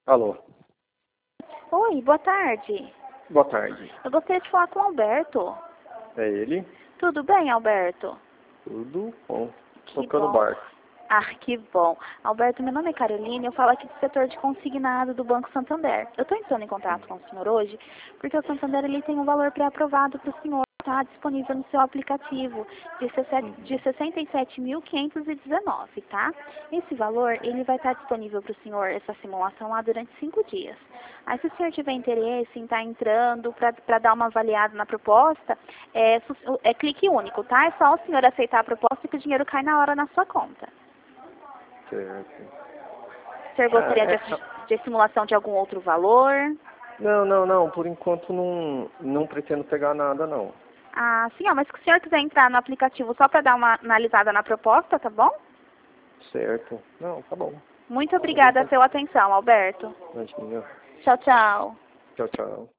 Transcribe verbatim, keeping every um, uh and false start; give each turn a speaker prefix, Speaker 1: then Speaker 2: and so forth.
Speaker 1: Alô.
Speaker 2: Oi, boa tarde.
Speaker 1: Boa tarde.
Speaker 2: Eu gostaria de falar com o Alberto.
Speaker 1: É ele?
Speaker 2: Tudo bem, Alberto?
Speaker 1: Tudo bom.
Speaker 2: Que
Speaker 1: Tocando
Speaker 2: bom.
Speaker 1: barco.
Speaker 2: Ah, que bom. Alberto, meu nome é Caroline, eu falo aqui do setor de consignado do Banco Santander. Eu estou entrando em contato com o senhor hoje porque o Santander ele tem um valor pré-aprovado para o senhor, está disponível no seu aplicativo de de sessenta e sete mil quinhentos e dezenove, tá? Esse valor ele vai estar disponível para o senhor, essa simulação lá durante cinco dias. Aí se o senhor tiver interesse em estar entrando para dar uma avaliada na proposta, é, é clique único, tá? É só o senhor aceitar a proposta que o dinheiro cai na hora na sua conta.
Speaker 1: Certo.
Speaker 2: O senhor gostaria
Speaker 1: Ah, é...
Speaker 2: de, de simulação de algum outro valor?
Speaker 1: Não, não, não. Por enquanto não, não pretendo pegar nada, não.
Speaker 2: Ah, sim, ó, mas se o senhor quiser entrar no aplicativo só para dar uma analisada na proposta, tá bom?
Speaker 1: Certo. Não, tá bom.
Speaker 2: Muito obrigada pela atenção, Alberto.
Speaker 1: Imagina.
Speaker 2: Tchau, tchau.
Speaker 1: Tchau, tchau.